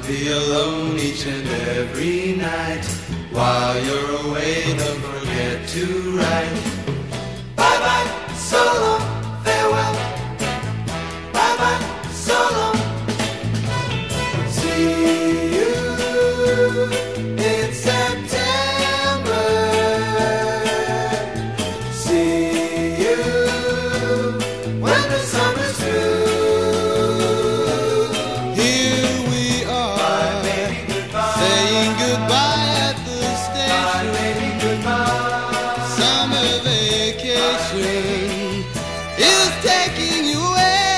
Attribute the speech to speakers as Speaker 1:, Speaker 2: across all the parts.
Speaker 1: be alone each and every night. While you're away, don't forget to write. Bye bye, so long, farewell. Bye bye, so long. See you in September. See you when the summer's through.
Speaker 2: Here we are,
Speaker 1: Bye, baby, goodbye.
Speaker 2: saying goodbye at the
Speaker 1: Bye,
Speaker 2: station.
Speaker 1: baby, goodbye.
Speaker 2: Summer vacation is taking you away.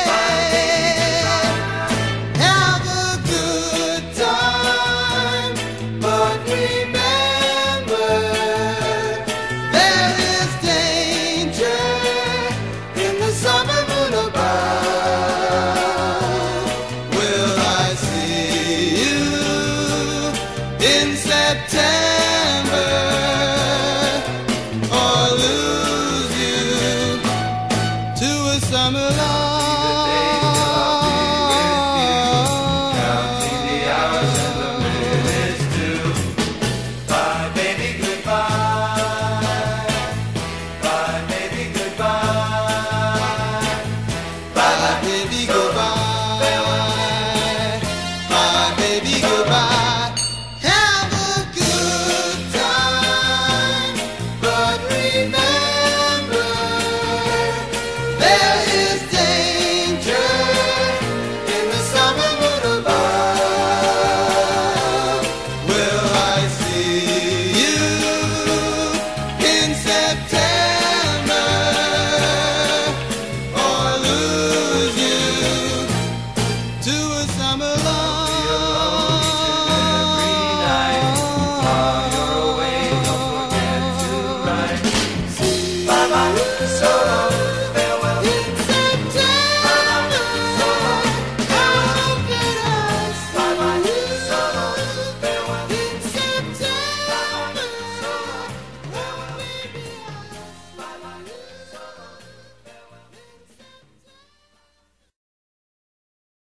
Speaker 2: Have a good time,
Speaker 1: But remember,
Speaker 2: there is danger
Speaker 1: in the summer moon above,
Speaker 2: Will I see you in September or lose you to a summer
Speaker 1: counting the hours and the minutes too. Bye, baby, goodbye. Bye, baby, goodbye.
Speaker 2: Bye, baby, goodbye. Bye, baby, goodbye. Have a good time,
Speaker 1: But remember,
Speaker 2: there is danger
Speaker 1: in the summer moon above,
Speaker 2: Will I see you in September or lose you to a summer love?